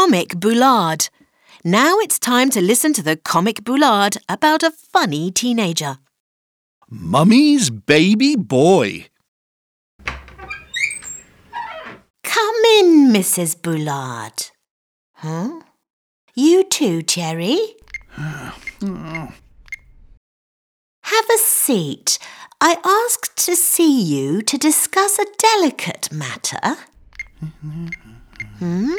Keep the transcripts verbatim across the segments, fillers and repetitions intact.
Comic Boulard. Now it's time to listen to the Comic Boulard about a funny teenager. Mummy's baby boy. Come in, Missus Boulard. Huh? You too, Cherry? Have a seat. I asked to see you to discuss a delicate matter. Hmm?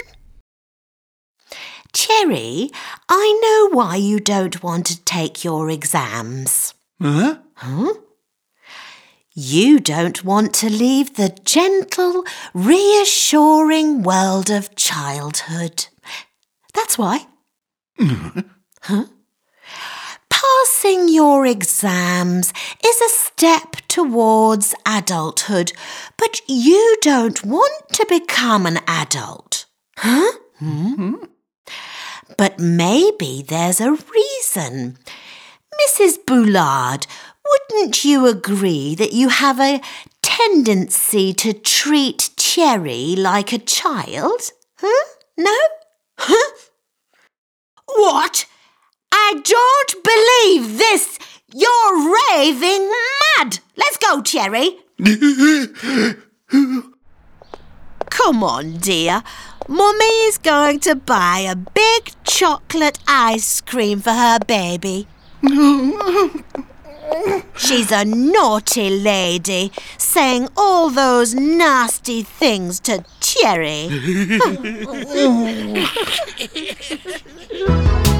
Cherry, I know why you don't want to take your exams. Huh? Huh? You don't want to leave the gentle, reassuring world of childhood. That's why. Huh? Passing your exams is a step towards adulthood, but you don't want to become an adult. Huh? Hmm? But maybe there's a reason. Missus Boulard, wouldn't you agree that you have a tendency to treat Cherry like a child? Huh? No? Huh? What? I don't believe this! You're raving mad! Let's go, Cherry! Come on, dear. Mummy's going to buy a big chocolate ice cream for her baby. She's a naughty lady, saying all those nasty things to Cherry.